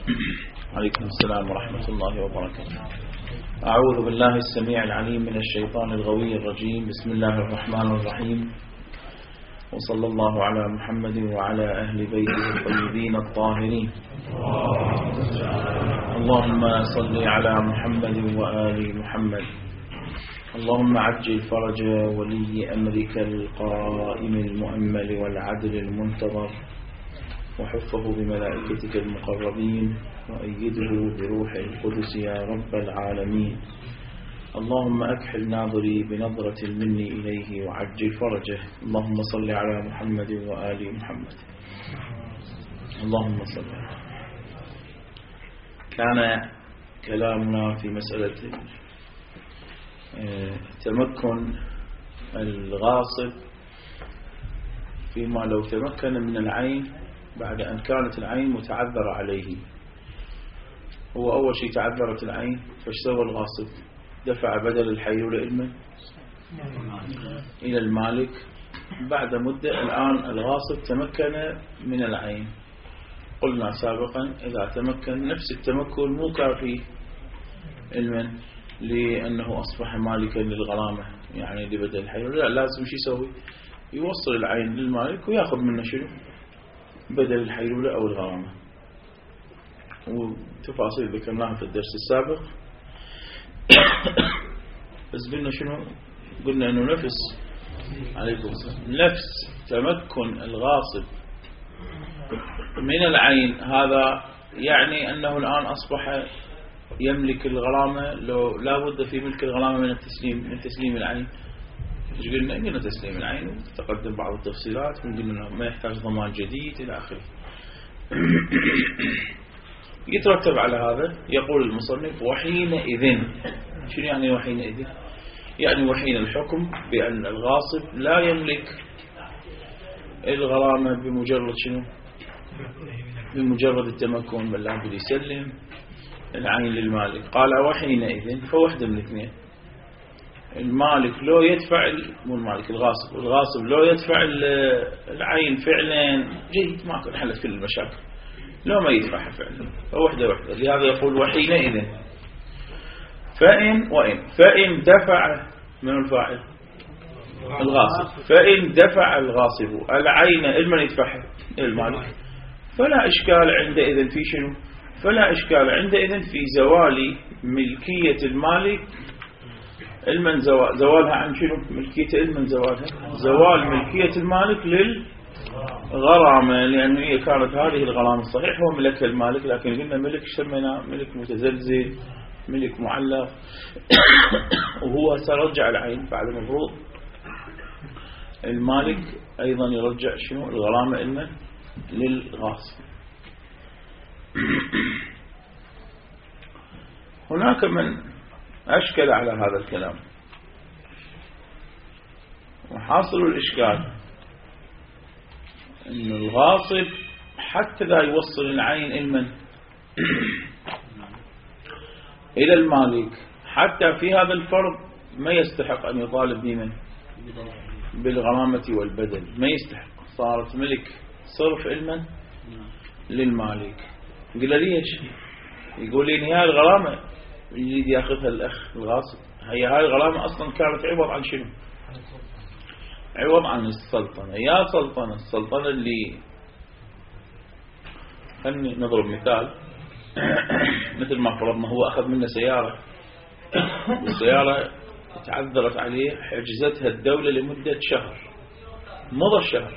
عليكم السلام ورحمة الله وبركاته. أعوذ بالله السميع العليم من الشيطان الغوي الرجيم. بسم الله الرحمن الرحيم، وصلى الله على محمد وعلى أهل بيته الطيبين الطاهرين. اللهم صل على محمد وآل محمد. اللهم عجل فرج ولي أمرك القائم المؤمل والعدل المنتظر، وحفه بملائكتك المقربين، وأيده بروح القدس يا رب العالمين. اللهم أكحل ناظري بنظرة مني إليه وعجل فرجه. اللهم صل على محمد وآل محمد. اللهم صل. كان كلامنا في مسألة تمكن الغاصب فيما لو تمكن من العين بعد أن كانت العين متعذرة عليه. هو أول شيء تعذرت العين، فاش سوى الغاصب؟ دفع بدل الحيلولة إلى المالك. بعد مدة الآن الغاصب تمكن من العين. قلنا سابقا إذا تمكن نفس التمكن مو كافي المن لأنه أصبح مالكا للغرامة، يعني لبدل الحيلولة، لا لازم شو يسوي؟ يوصل العين للمالك ويأخذ منه شنو؟ بدل الحيلولة أو الغرامة. وتفاصيل ذكرناها في الدرس السابق. بس قلنا شنو؟ قلنا أنه عليكم السلام، نفس تمكن الغاصب من العين هذا يعني أنه الآن أصبح يملك الغرامة. لو لا بد في ملك الغرامة من تسليم العين. ايش قلنا؟ قلنا تسليم العين وتقدم بعض التفصيلات، وقلنا ما يحتاج ضمان جديد إلى آخره. يترتب على هذا يقول المصنف وحينئذ. شنو يعني وحينئذ؟ يعني وحين الحكم بأن الغاصب لا يملك الغرامة بمجرد شنو؟ بمجرد التمكن، بل لابد يسلم العين للمالك. قال وحينئذ، فوحدة من اثنين. المالك لو يدفع، مو المالك، الغاصب لو يدفع العين فعلا جيد، ما كان حلت كل المشاكل. لو ما يدفعها فعلا فوحدة. لهذا يقول وحينئذ. فإن دفع من الفاعل الغاصب، فإن دفع الغاصب العين المن يدفعها المالك، فلا إشكال عندئذ في شنو؟ فلا إشكال عندئذ في زوال ملكية المالك. المن زوالها عن شنو؟ ملكية المن زوال ملكية المالك للغرامة، لأن هي كانت هذه الغرامة صحيح هو ملكها المالك، لكن قلنا ملك سمينا ملك متزلزل، ملك معلق. وهو سيرجع العين بعد المفروض المالك أيضا يرجع شنو؟ الغرامة المن للغاصب. هناك من أشكل على هذا الكلام، وحاصل الإشكال أن الغاصب حتى لا يوصل العين المن إلى المالك، حتى في هذا الفرض ما يستحق أن يطالب بمن؟ بالغرامة والبدل، ما يستحق. صارت ملك صرف المن للمالك. قل ليش؟ يقول لي هاي الغرامة يريد ياخذها الأخ الغاصب. هي هاي الغرامة أصلا كانت عوض عن شنو؟ عوض عن السلطنة. يا سلطنة، السلطنة اللي خلني نضرب مثال. مثل ما فرضنا هو أخذ منه سيارة، والسيارة تعذرت عليه، حجزتها الدولة لمدة شهر، مضى الشهر.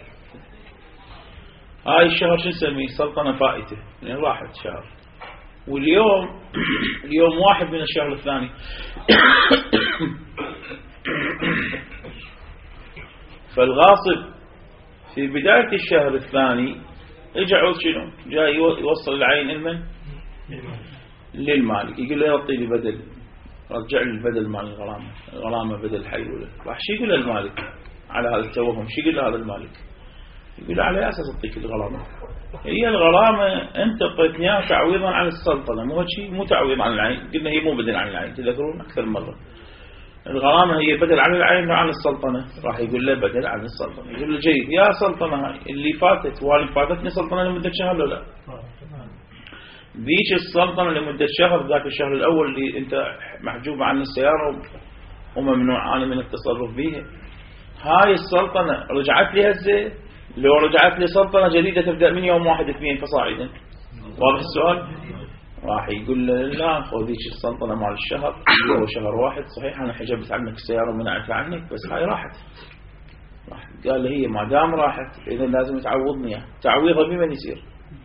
هاي الشهر شو نسميه؟ سلطنة فائتة، يعني راحت شهر. واليوم واحد من الشهر الثاني. فالغاصب في بداية الشهر الثاني يجعل شنو؟ جاي يوصل العين المن للمالك. يقول له يعطي لي بدل، رجع لي البدل مال الغرامة بدل حيولة. راح شو يقول المالك على هذا التوهم؟ شو يقول هذا المالك؟ يقول على أساس أعطيك الغرامة. هي الغرامة أنت قلتناها تعويضا عن السلطنة، مو شيء، مو تعويض عن العين. قلنا هي مو بدل عن العين، تذكرون أكثر مرة. الغرامة هي بدل عن العين وعن السلطنة. راح يقول له بدل عن السلطنة. يقول له جيد، يا سلطنة اللي فاتت، والي فاتتني سلطنة لمدة شهر ولا لا؟ ذيك السلطنة لمدة شهر، ذاك الشهر الأول اللي أنت محجوب عن السيارة وممنوع أنا من التصرف بها، هاي السلطنة رجعت لي هزة؟ لو رجعت لي سلطنة جديدة تبدأ من يوم 1/2 فصاعدا، واضح السؤال؟ راح يقول له لا خذ ذيك السلطنة مال الشهر اللي هو شهر 1، صحيح أنا حجبت عنك السيارة ومنعتها عنك بس هاي راحت. قال له هي ما دام راحت إذا لازم تعوضني إياها. تعويضها بمن يصير؟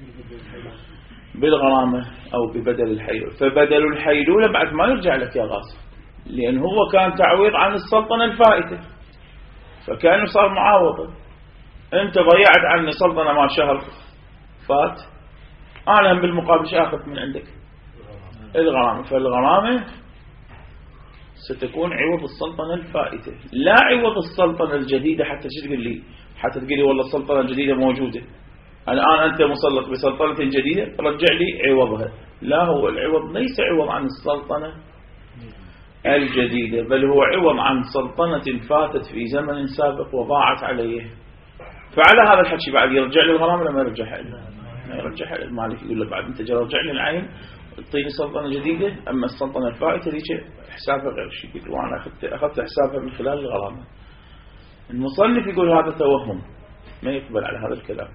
بالغرامة أو ببدل الحيلولة. فبدل الحيلولة بعد ما يرجع لك يا غاصب، لأن هو كان تعويض عن السلطنة الفائتة، فكأنه صار معاوضة. أنت ضيعت عني سلطنة ما شهر فات، أنا بالمقابل أخذ من عندك الغرامة. فالغرامة ستكون عوض السلطنة الفائتة لا عوض السلطنة الجديدة. حتى تقول لي والله السلطنة الجديدة موجودة الآن، أنت مسلط بسلطنة جديدة رجع لي عوضها. لا، هو العوض ليس عوض عن السلطنة الجديدة، بل هو عوض عن سلطنة فاتت في زمن سابق وضاعت عليه. فعلى هذا الحكي بعد يرجع لي الغرامة لما يرجعها له؟ ما يرجعها. المالك يقول له بعد أنت رجع لي العين اعطيني سلطنة جديدة، أما السلطنة الفائتة ذيك حسابها غير شيء، وأنا أخذت حسابها من خلال الغرامة. المصنف يقول هذا توهم، ما يقبل على هذا الكلام.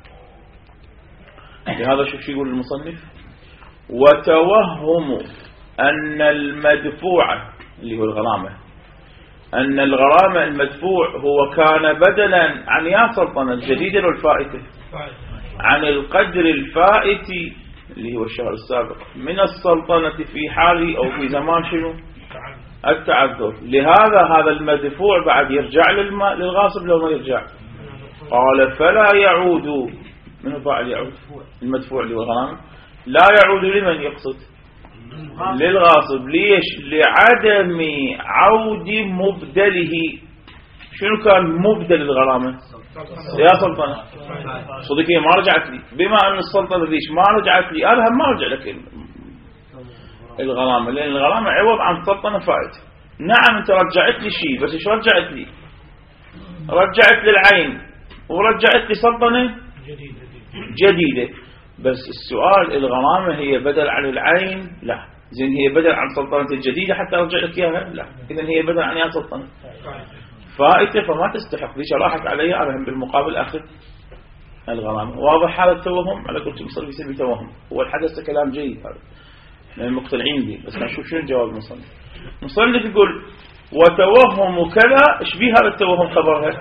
لهذا شوف شو يقول المصنف: وتوهم أن المدفوع اللي هو الغرامة، أن الغرامة المدفوع هو كان بدلا عن يا سلطنة الجديدة والفائتة عن القدر الفائت اللي هو الشهر السابق من السلطنة في حال أو في زمان شنو التعذر. لهذا هذا المدفوع بعد يرجع للغاصب لو ما يرجع. قال فلا يعود. من فاعل يعود؟ المدفوع اللي هو الغرامة لا يعود لمن يقصد؟ للغاصب. ليش؟ لعدم عود مبدله. شنو كان مبدل الغرامة؟ يا سلطنة صديقية ما رجعت لي، بما أن السلطنة ذيش ما رجعت لي أنا هم ما رجع لك الغرامة، لأن الغرامة عوض عن سلطنة فائت. نعم أنت رجعت لي شيء، بس إيش رجعت لي؟ رجعت لي العين ورجعت لي سلطنة جديدة. بس السؤال الغرامة هي بدل عن العين؟ لا. زين هي بدل عن سلطنة الجديدة حتى أرجع لك إياها؟ لا. إذن هي بدل عن يا سلطنة فائتة فما تستحق. ذيك راحت علي أنا هم بالمقابل أخذ الغرامة. واضح هذا التوهم؟ على قلت مصنف يسمي توهم. هو الحدث كلام جيد هذا احنا مقتنعين به، بس نشوف شنو الجواب المصنف. المصنف يقول وتوهم كذا. ايش بيه هذا التوهم؟ خبرها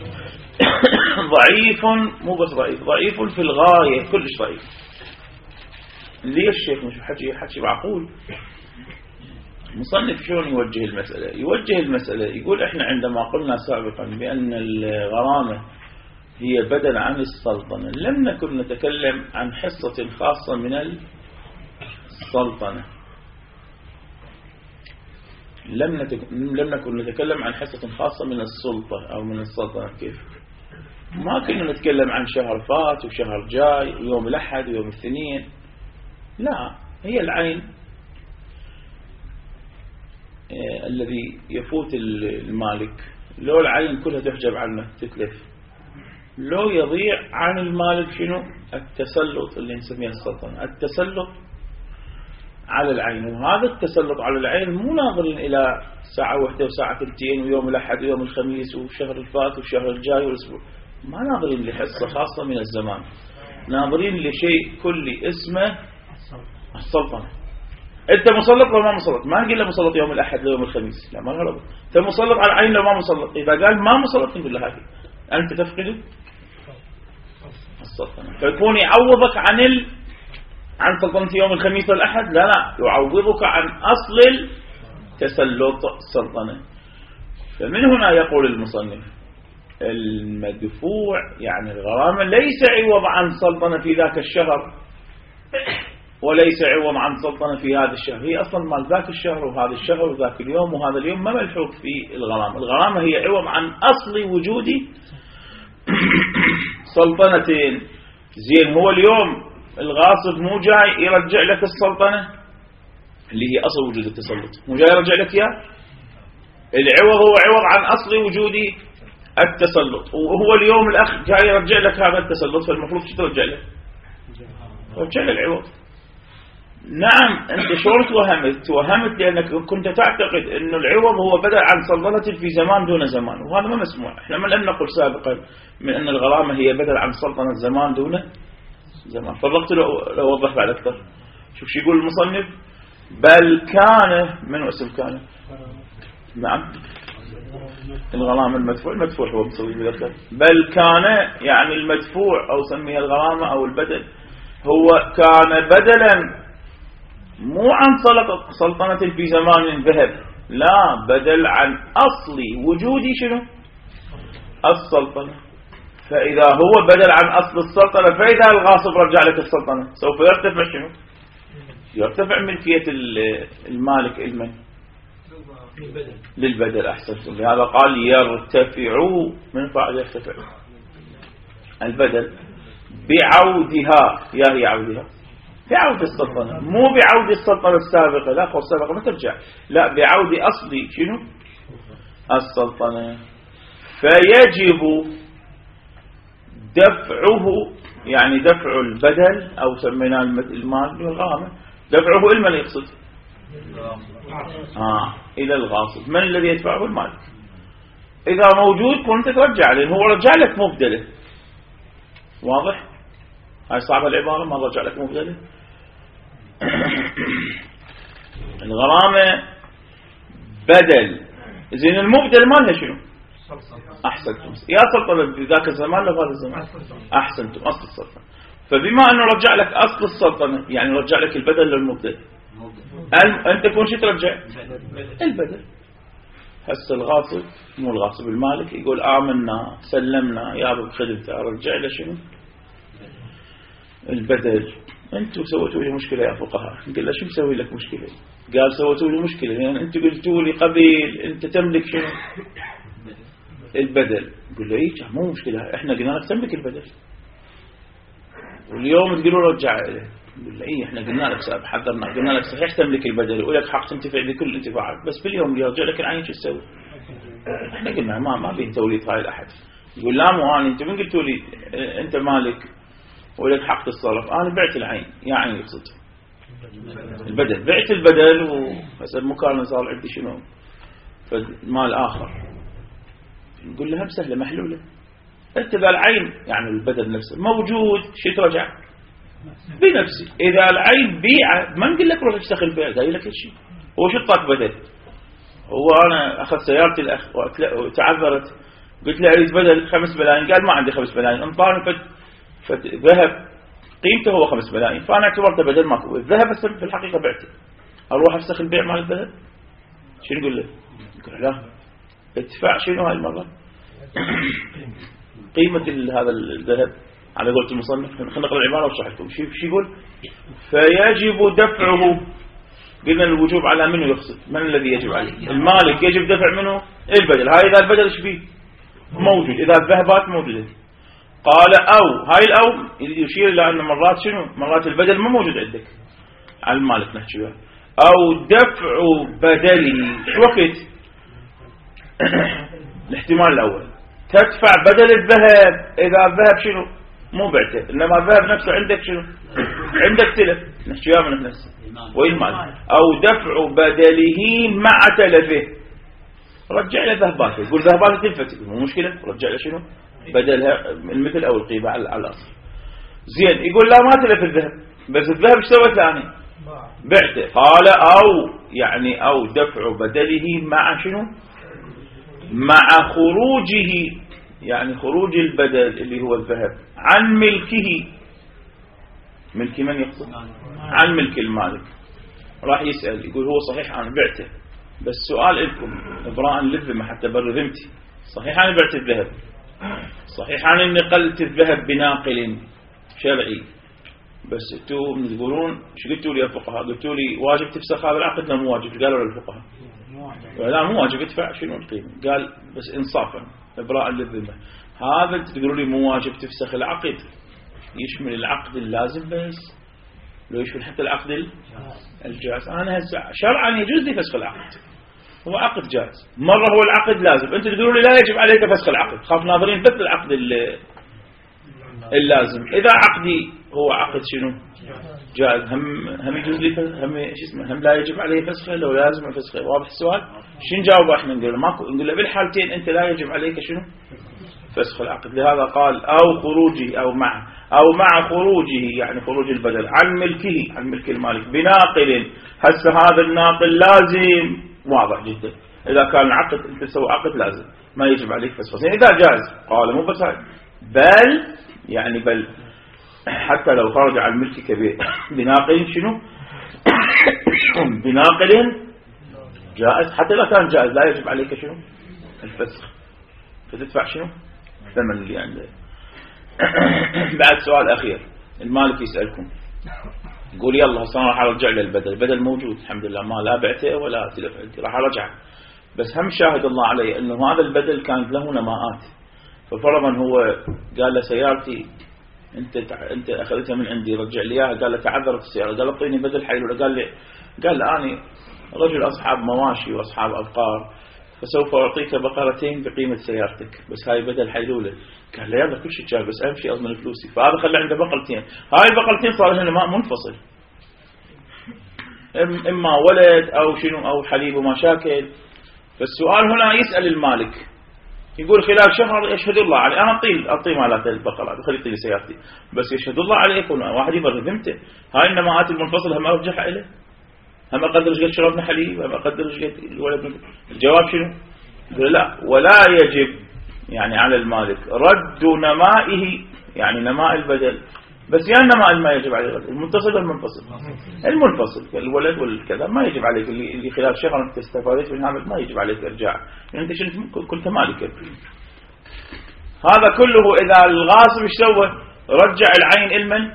ضعيف، مو بس ضعيف، ضعيف في الغاية، كلش ضعيف. ليش الشيخ مش حكي معقول؟ المصنف شلون يوجه المسألة؟ يوجه المسألة يقول احنا عندما قلنا سابقا بأن الغرامة هي بدل عن السلطنة لم نكن نتكلم عن حصة خاصة من السلطنة، لم نكن نتكلم عن حصة خاصة من السلطة أو من السلطنة. كيف؟ ما كنا نتكلم عن شهر فات وشهر جاي ويوم الأحد ويوم الاثنين. لا، هي العين الذي يفوت المالك، لو العين كلها تحجب عنه تتلف، لو يضيع عن المالك شنو؟ التسلط اللي نسميه السلطنة، التسلط على العين. وهذا التسلط على العين مو ناظرين إلى ساعة واحدة وساعة ثنتين ويوم الأحد ويوم الخميس والشهر الفات والشهر الجاي والأسبوع، ما ناظرين لحصة خاصة من الزمان، ناظرين لشيء كلي اسمه السلطنة. انت مسلط لو ما مسلط، ما نقول له مسلط يوم الأحد ليوم الخميس، لا ما له ربط. انت مسلط على العين لو ما مسلط، إذا قال ما مسلط نقول له هذه أنت تفقده السلطنة، فيكون يعوضك عن سلطنة يوم الخميس والأحد. لا يعوضك عن أصل التسلط السلطنة. فمن هنا يقول المصنف المدفوع يعني الغرامة ليس عوض عن سلطنة في ذاك الشهر وليس عوض عن سلطنة في هذا الشهر، هي أصلا مال ذاك الشهر وهذا الشهر وذاك اليوم وهذا اليوم ما ملحوق في الغرامة. الغرامة هي عوض عن أصل وجود سلطنتين. زين هو اليوم الغاصب مو جاي يرجع لك السلطنة اللي هي أصل وجود التسلط، مو جاي يرجع لك إياه. العوض هو عوض عن أصل وجود التسلط، وهو اليوم الأخ جاي يرجع لك هذا التسلط، فالمفروض شو ترجع له؟ رجع له العوض. نعم. أنت شلون توهمت لأنك كنت تعتقد أن العوض هو بدل عن سلطنة في زمان دون زمان، وهذا ما مسموع. احنا ما لم نقل سابقا من أن الغرامة هي بدل عن سلطنة زمان دون زمان. فرقت لو وضح بعد أكثر. شوف شو يقول المصنف: بل كان من اسم كان. نعم الغرامة المدفوع هو مصري بذلك. بل كان يعني المدفوع أو سميها الغرامة أو البدل هو كان بدلا مو عن سلطنة في زمان ذهب، لا، بدل عن أصل وجود شنو السلطنة. فإذا هو بدل عن أصل السلطنة فإذا الغاصب رجع لك السلطنة سوف يرتفع شنو؟ يرتفع ملكية المالك المن للبدل. أحسنتم. لهذا قال يرتفع من فعل يرتفع البدل بعودها. يا هي عودها بعود السلطنة، مو بعود السلطنة السابقة، لا، السابقة ما ترجع، لا، بعود أصل شنو السلطنة. فيجب دفعه، يعني دفع البدل أو سميناه المال بالغرامة، دفعه المن يقصد إلى الغاصب. من الذي يدفعه؟ المالك. إذا موجود كنت ترجع، لأنه هو رجع لك مبدله. واضح؟ هاي صعبة العبارة، ما رجع لك مبدله. الغرامة بدل، زين المبدل مالها شنو؟ أحسنتم. يا سلطنة في ذاك الزمان لو هذا الزمان. أحسنتم، أصل السلطنة. فبما أنه رجع لك أصل السلطنة يعني رجع لك البدل للمبدل. أنت كون شو ترجع؟ البدل. هسه الغاصب مو الغاصب، المالك يقول آمنا سلمنا يا أبو خدمته، رجع له شنو؟ البدل. أنتوا سويتوا لي مشكلة يا فقهاء. قال له شو مسوي لك مشكلة؟ قال سويتوا لي مشكلة يعني أنتوا قلتوا لي قبل أنت تملك شنو؟ البدل. يقول له إيه مو مشكلة، إحنا قلنا لك تملك البدل واليوم تقولوا رجع إليه. يقول له إيه إحنا قلنا لك حذرنا، قلنا لك صحيح تملك البدل ولك حق تنتفع بكل الانتفاعات، بس باليوم يرجع لك العين شو تسوي؟ إحنا قلنا ما بين توليد هاي الأحد. يقول لا مو أنا، أنت من قلتوا لي أنت مالك ولك حق الصرف، أنا بعت العين، يا عين يقصد البدل، بعت البدل وهسه مكان صار عندي شنو فمال آخر. نقول لها سهلة محلولة، أنت ذا العين يعني البدل نفسه موجود، شو ترجع بنفسي. إذا العين بيعة ما نقول لك روح اشتغل البيع، قايل لك شيء هو شو طاق بدل. هو أنا أخذت سيارتي الأخ وتعذرت، قلت له أريد بدل 5 ملايين، قال ما عندي 5 ملايين، انطاني ذهب قيمته هو 5 ملايين، فأنا اعتبرته بدل ماكو. الذهب في الحقيقة بعته، أروح أفسخ البيع مال الذهب؟ شو نقول له؟ يقول لا، ادفع شنو هاي المرة؟ قيمة هذا الذهب على قولة المصنف. خلينا نقرأ العبارة واشرح لكم. شو يقول؟ فيجب دفعه. قلنا الوجوب على منه يقصد، من الذي يجب عليه؟ المالك. يجب دفع منه البدل. هاي إذا البدل ايش فيه؟ موجود. إذا الذهبات موجودة. قال أو، هاي الأو يشير إلى أن مرات شنو؟ مرات البدل ما موجود عندك على المالك نحكي بها. أو دفع بدله. شو وقت؟ الاحتمال الأول تدفع بدل الذهب إذا الذهب شنو؟ مو بعته، إنما الذهب نفسه عندك شنو؟ عندك تلف، نحكيها من نفسه والمال. أو دفع بدله مع تلفه، رجع له ذهباته. يقول ذهباته تلفت، مو مشكلة، رجع له شنو؟ بدلها المثل أو القيمة على الأصل. زين. يقول لا ما تلف الذهب، بس الذهب ايش سوى ثاني؟ بعته. قال أو يعني أو دفع بدله مع شنو؟ مع خروجه، يعني خروج البدل اللي هو الذهب عن ملكه. ملك من يقصد؟ عن ملك المالك. راح يسأل يقول هو صحيح أنا بعته، بس سؤال لكم إبراء للذمة حتى بر ذمتي، صحيح أنا بعت الذهب، صحيح أنا نقلت الذهب بناقل شرعي، بس انتم تقولون شو قلتوا لي يا فقهاء؟ قلتوا لي واجب تفسخ هذا العقد؟ لا مو واجب. قالوا للفقهاء لا مو واجب، ادفع شنو القيمة. قال بس انصافا إبراء للذمة، هذا انت تقولوا لي مو واجب تفسخ العقد، يشمل العقد اللازم بس، لو يشمل حتى العقد الجائز. أنا هسه شرعا يجوز لي فسخ العقد، هو عقد جائز، مرة هو العقد لازم، أنت تقولوا لي لا يجب عليك فسخ العقد، خاف ناظرين بس العقد اللازم. إذا عقدي هو عقد شنو جائز، هم يجوز لي هم لا يجب عليه فسخه لو لازم فسخه. واضح السؤال؟ شنو نجاوب احنا؟ نقول له ماكو، نقول له بالحالتين انت لا يجب عليك شنو فسخ العقد. لهذا قال او خروجه او مع خروجه، يعني خروج البدل عن ملكه، عن ملك المالك بناقل. هسه هذا الناقل لازم، واضح جدا. اذا كان العقد انت تسوي عقد لازم ما يجب عليك فسخ. اذا جاز قال مو بس بل يعني بل حتى لو خرج عن ملكك بناقل شنو بناقل جائز، حتى لو كان جائز لا يجب عليك شنو الفسخ، فتدفع شنو الثمن اللي عنده. بعد سؤال أخير، المالك يسألكم يقول يلا هسه راح ارجع للبدل، البدل موجود الحمد لله، ما لا بعته ولا تلف عندي، راح ارجعه. بس هم شاهد الله علي انه هذا البدل كانت له نماءات. ففرضا هو قال له سيارتي انت اخذتها من عندي رجع لي اياها، قال له تعذرت السياره، قال اعطيني بدل حيلوله، قال لي اني رجل اصحاب مواشي واصحاب ابقار، فسوف اعطيك بقرتين بقيمه سيارتك، بس هاي بدل حيلوله. قال له يلا كل شيء جاي، بس اهم شيء اضمن فلوسي. فهذا خلى عنده بقرتين، هاي البقرتين صار لهم نماء منفصل، اما ولد او شنو او حليب وما شاكل. فالسؤال هنا يسال المالك يقول خلال شهر يشهد الله علي، انا اعطيه مالات البقرات وخلي يعطيني سيارتي، بس يشهد الله علي يكون واحد يبرر ذمته. هاي النماءات المنفصله هم ارجعها له، هم اقدر ايش قد شربنا حليب، هم اقدر ايش قد الولد. الجواب شنو؟ يقول لا، ولا يجب يعني على المالك رد نمائه، يعني نماء البدل، بس يعني نماء ما يجب عليه رد. المتصل والمنفصل، المنفصل الولد والكذا ما يجب عليك، اللي خلال شهر انت استفادت من هذا ما يجب عليك ارجاع، يعني انت شنو كنت مالك. هذا كله اذا الغاصب ايش سوى؟ رجع العين المن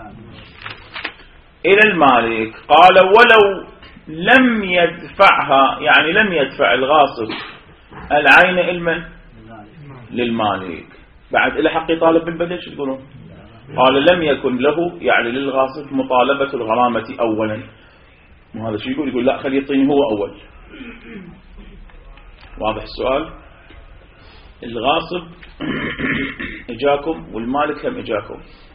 الى المالك. قال ولو لم يدفعها، يعني لم يدفع الغاصب العين المن للمالك، بعد إلى حق يطالب بالبدل. شو تقولون؟ قال لم يكن له يعني للغاصب مطالبة الغرامة أولا. وهذا شو يقول لا خلي يعطيني هو أول. واضح السؤال؟ الغاصب اجاكم والمالك هم اجاكم،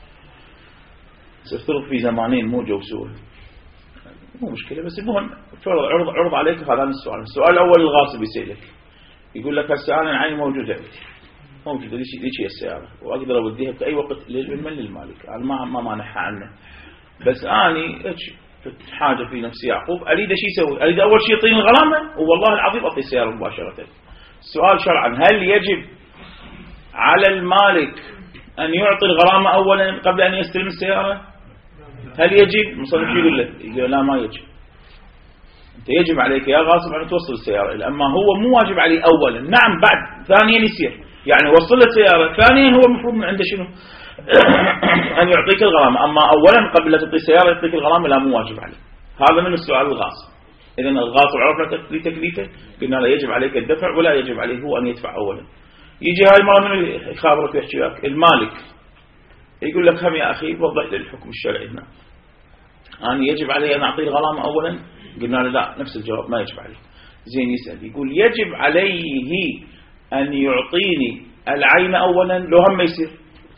سأفترض في زمانين مو جوسوه، مو مشكلة، بس المهم عرض عليك هذا السؤال. السؤال الأول الغاصب يسألك يقول لك هسه أنا العين موجودة ليش هي السيارة وأقدر أوديها بأي وقت للمالك، أنا ما مانحها عنه، بس أني حاجة في نفسي يعقوب أريد شيء يسوي، أريد أول شيء يعطيني الغرامة والله العظيم أعطي السيارة مباشرة. السؤال شرعا هل يجب على المالك أن يعطي الغرامة أولا قبل أن يستلم السيارة؟ هل يجب؟ مصنف يقول له يقول لا ما يجب، أنت يجب عليك يا غاصب أن توصل السيارة إلى، أما هو مو واجب عليه أولا، نعم بعد ثانيا يصير، يعني وصل السيارة ثانيا هو المفروض من عنده شنو أن يعطيك الغرامة، أما أولا قبل لا تعطي السيارة يعطيك الغرامة لا مو واجب عليه. هذا من السؤال الغاصب. إذن الغاصب عرفنا تكليفه، قلنا لا يجب عليك الدفع ولا يجب عليه هو أن يدفع أولا. يجي هاي المرة من يخابرك ويحكي لك المالك يقول لك هم يا أخي وضح لي الحكم الشرعي هنا، أنا يجب علي أن أعطيه الغرامة أولا؟ قلنا له لا، نفس الجواب ما يجب عليه. زين يسأل يقول يجب عليه أن يعطيني العين أولا لو هم يصير.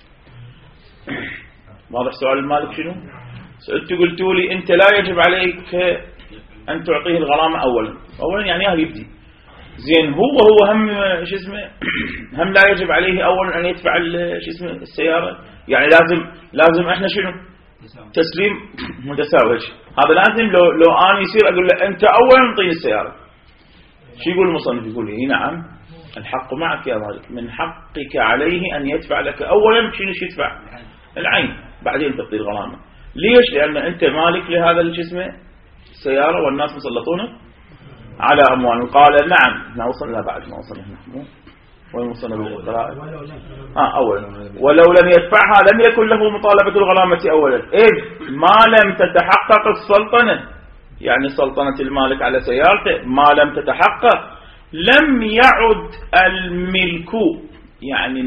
واضح سؤال المالك شنو؟ سألت قلتوا لي أنت لا يجب عليك أن تعطيه الغرامة أولا يعني هذا يبدي. زين هو هم شو اسمه هم لا يجب عليه أولا أن يدفع شو اسمه السيارة، يعني لازم إحنا شنو تسليم متساوي. هذا لازم لو أنا يصير أقول له أنت أولا انطيني السيارة. شو يقول المصنف؟ يقول لي نعم الحق معك يا مالك، من حقك عليه أن يدفع لك أولا شنو يدفع العين بعدين تعطي الغرامة. ليش؟ لأن أنت مالك لهذا الجسم السيارة والناس مسلطونه على أموال. قال نعم ما وصلنا بعد ما وصلنا هنا وين وصلنا بالقراءة أولا ولو لم يدفعها لم يكن له مطالبة الغرامة أولا إذ ما لم تتحقق السلطنة، يعني سلطنة المالك على سيارته ما لم تتحقق لم يعد الملك، يعني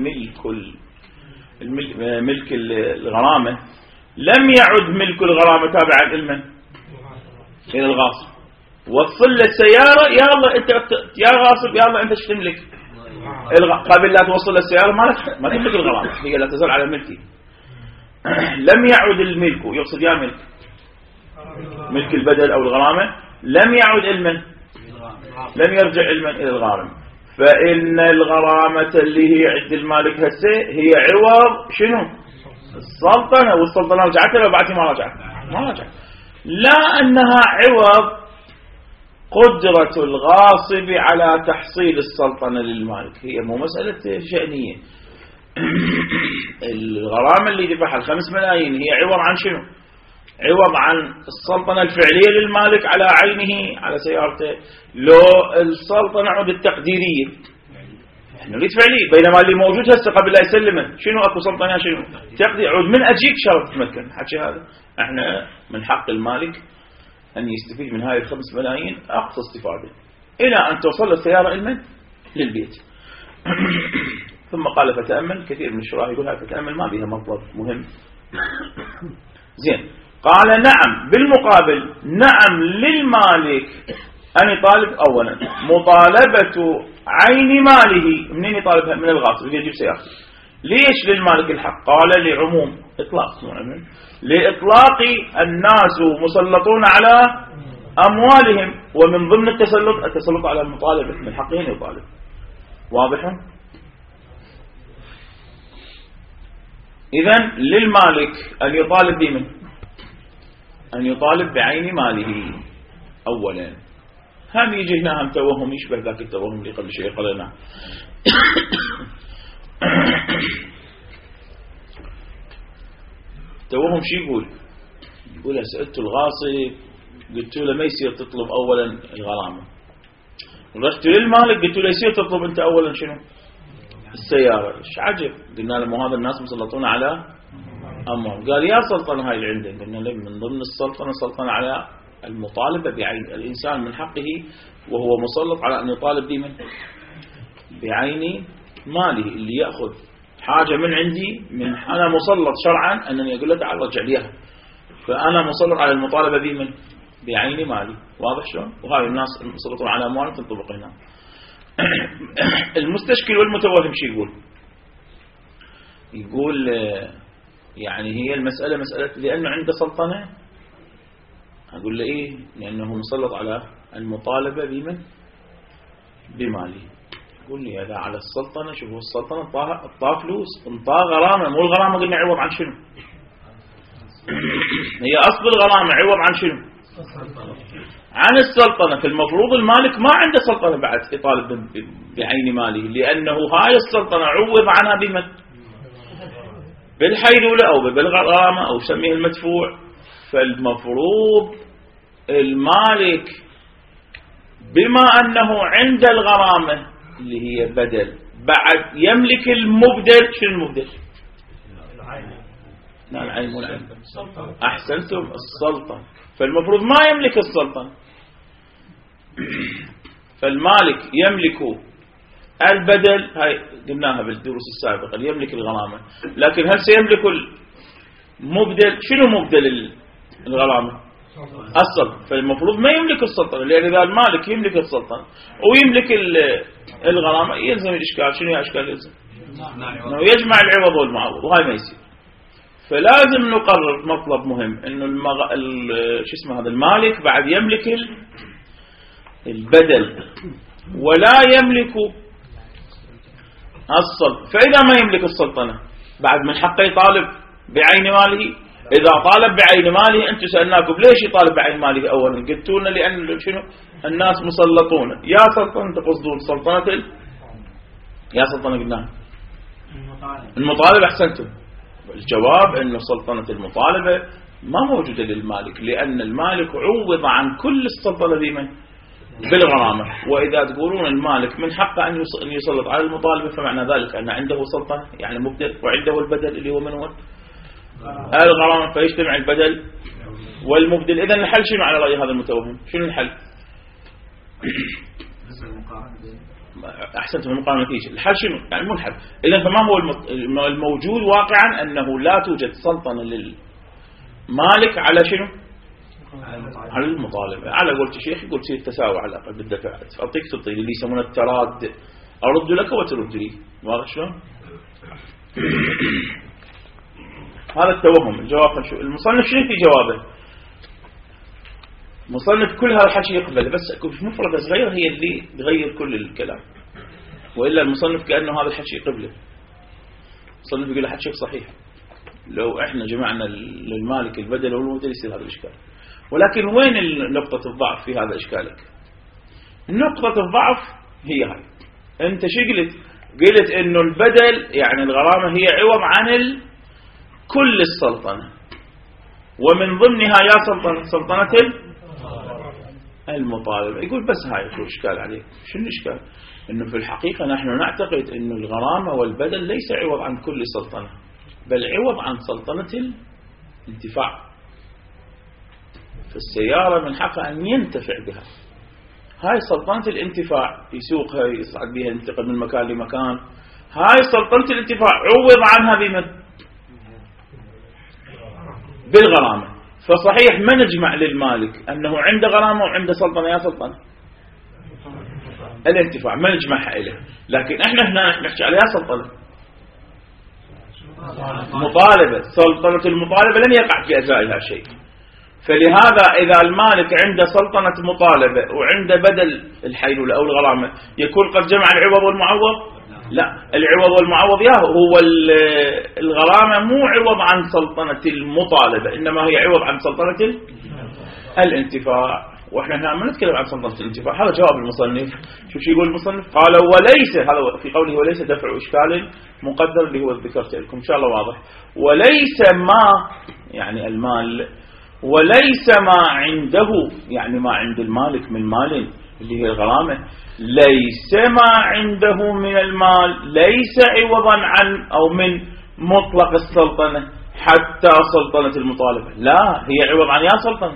ملك الغرامة لم يعد ملك الغرامة تابعا إلى الغاصب. وصل السيارة يلا أنت يا غاصب يلا أنت تملك قبل لا توصل السيارة ما تملك الغرامة، هي لا تزال على ملكي. لم يعد الملك، يقصد يا ملك البدل أو الغرامة، لم يعد علما، لم يرجع علما إلى الغارم. فإن الغرامة اللي هي عند المالك هسه هي عوض شنو؟ السلطنة. والسلطنة رجعت له بعد ما رجعت؟ ما رجعت. لا أنها عوض قدرة الغاصب على تحصيل السلطنة للمالك، هي مو مسألة شأنية. الغرامة اللي دفعها 5 ملايين هي عوض عن شنو؟ عوض عن السلطنة الفعلية للمالك على عينه على سيارته. لو السلطنة عود التقديرية احنا نريد فعلية، بينما اللي موجود هسه قبل لا يسلمه شنو اكو سلطنة شنو تقدير. عود من اجيك شرط تمكن حكي هذا. احنا من حق المالك ان يستفيد من هاي 5 ملايين اقصى استفادة الى ان توصل السيارة المن للبيت. ثم قال فتأمل. كثير من الشراح يقول هاي فتأمل ما بها مطلب مهم. زين. قال نعم بالمقابل نعم للمالك أن يطالب أولا مطالبة عين ماله. منين يطالبها؟ من الغاصب اللي يجيب سيارته. ليش للمالك الحق؟ قال لعموم إطلاق، لإطلاق الناس مسلطون على أموالهم، ومن ضمن التسلط على المطالبة من حقهم يطالب. واضح؟ إذن للمالك أن يطالب بمن؟ أن يطالب بعين ماله أولا. هم يجي هنا هم توهم يشبه ذاك التوهم اللي قبل شيء قلنا. توهم شو يقول؟ يقول سألت الغاصب قلت له ما يصير تطلب أولا الغرامة. رحت للمالك قلت له يصير تطلب أنت أولا شنو؟ السيارة. إيش عجب. قلنا له هذا الناس مسلطون على أموال. قال يا سلطنة هاي اللي عندك. قلنا له من ضمن السلطنة سلطنة على المطالبة بعين الإنسان من حقه وهو مسلط على أن يطالب بمن؟ بعين ماله. اللي يأخذ حاجة من عندي من أنا مسلط شرعا أنني أقول له تعال رجع ليها، فأنا مسلط على المطالبة بمن؟ بعين مالي. واضح شلون؟ وهاي الناس مسلطون على أموال تنطبق هنا. المستشكل والمتوهم شو يقول؟ يقول يعني هي المسألة مسألة لأنه عنده سلطنة. أقول له إيه؟ لأنه مسلط على المطالبة بمن؟ بماله. يقول لي هذا على السلطنة. شوفوا السلطنة انطاه فلوس، انطاه غرامة. مو الغرامة قلنا عوض عن شنو؟ هي أصل الغرامة عوض عن شنو؟ عن السلطنة. فالمفروض المالك ما عنده سلطنة بعد يطالب بعين ماله، لأنه هاي السلطنة عوض عنها بمن؟ بالحيلولة أو بالغرامة أو سميه المدفوع. فالمفروض المالك بما أنه عند الغرامة اللي هي بدل بعد يملك المبدل. شنو المبدل؟ لا العين مو العين. أحسنتم، السلطنة. فالمفروض ما يملك السلطنة. فالمالك يملك البدل. هاي قلناها بالدروس السابقة. يملك الغرامة، لكن هل سيملك المبدل؟ شنو مبدل الغرامة؟ السلطنة. فالمفروض ما يملك السلطنة، لأن إذا المالك يملك السلطنة ويملك الغرامة يلزم الإشكال. شنو الإشكال يلزم؟ أنه يجمع العوض والمعوض، وهاي ما يصير. فلازم نقرر مطلب مهم انه شو اسمه هذا المالك بعد يملك البدل ولا يملك السلطنة. فإذا ما يملك السلطنة بعد من حقه يطالب بعين ماله. إذا طالب بعين ماله أنتم سألناكم ليش يطالب بعين ماله أولا؟ قلتوا لنا لأن شنو؟ الناس مسلطون. يا سلطنة تقصدون سلطنة يا سلطنة قلنا المطالبة. أحسنتم. الجواب أنه سلطنة المطالبة ما موجودة للمالك، لأن المالك عوض عن كل السلطنة بمن؟ بالغرامة. وإذا تقولون المالك من حقه أن يسلط على المطالبة فمعنى ذلك أن عنده سلطنة يعني مبدل، وعنده البدل اللي هو من هو الغرامة، فيجتمع البدل والمبدل. إذن الحل شنو على رأي هذا المتوهم؟ شنو الحل؟ أحسنت من المقارنة نتيجة. الحل شنو؟ يعني مو الحل. إذن فما هو الموجود واقعا؟ أنه لا توجد سلطنة للمالك على شنو؟ على المطالبة. على قولت الشيخ يقول تصير التساوي على الأقل بالدفعات. أعطيك تعطي اللي يسمونه التراد، أرد لك وترد لي. واضح شلون؟ هذا التوهم. الجواب شو المصنف شنو في جوابه؟ مصنف كل هذا الحكي يقبل، بس اكو مفردة صغيرة هي اللي تغير كل الكلام، وإلا المصنف كأنه هذا الحكي يقبله. المصنف يقول حكيك صحيح، لو احنا جمعنا للمالك البدل والمبدل يصير هذا الإشكال. ولكن وين نقطة الضعف في هذا إشكالك؟ نقطة الضعف هي هاي. انت شو قلت انه البدل يعني الغرامة هي عوض عن كل السلطنة، ومن ضمنها يا سلطنة المطالبة. يقول بس هاي شو إشكال عليه؟ شنو الإشكال؟ إنه في الحقيقة نحن نعتقد إنه الغرامة والبدل ليس عوض عن كل سلطنة، بل عوض عن سلطنة الانتفاع. فالسيارة من حقها أن ينتفع بها، هاي سلطنة الانتفاع، يسوقها يصعد بها ينتقل من مكان لمكان، هاي سلطنة الانتفاع عوض عنها بالغرامة. فصحيح ما نجمع للمالك أنه عنده غرامة وعنده سلطنة يا سلطنة الانتفاع، ما نجمعها إليه، لكن احنا هنا نحكي عليها سلطنة مطالبة. سلطنة المطالبة لن يقع في أجزائها شيء. فلهذا إذا المالك عنده سلطنة مطالبة وعنده بدل الحيلولة أو الغرامة، يكون قد جمع العوض والمعوض؟ لا، العوض والمعوض هو الغرامة مو عوض عن سلطنة المطالبة، إنما هي عوض عن سلطنة الانتفاع. وإحنا هنا ما نتكلم عن سلطنة الانتفاع. هذا جواب المصنف. شوف شو يقول المصنف؟ قال وليس، هذا في قوله وليس دفع إشكال مقدر اللي هو ذكرت لكم إن شاء الله واضح. وليس ما يعني المال، وليس ما عنده يعني ما عند المالك من مال اللي هي الغرامة، ليس ما عنده من المال ليس عوضا عن أو من مطلق السلطنة حتى سلطنة المطالبة، لا هي عوض عن يا سلطنة.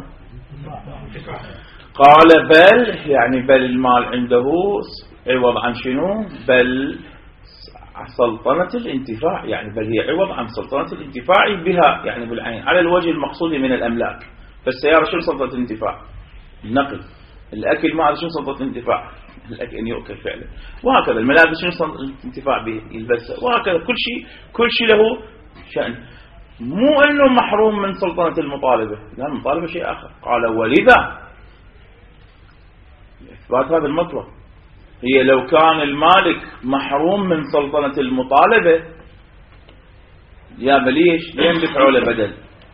قال بل يعني بل المال عنده عوض عن شنو؟ بل سلطنة الانتفاع، يعني بل هي عوض عن سلطنة الانتفاع بها يعني بالعين على الوجه المقصود من الأملاك. فالسيارة شنو سلطنة الانتفاع؟ النقل. الأكل ما هذا شنو سلطنة الانتفاع؟ الأكل أن يؤكل فعلا. وهكذا الملابس شنو سلطنة الانتفاع به؟ يلبسها. وهكذا كل شيء له شأن. مو أنه محروم من سلطنة المطالبة، لا، المطالبة شيء آخر. قال ولذا إثبات هذا المطلب، هي لو كان المالك محروم من سلطنة المطالبة يا بليش لين دفعوا له بدل،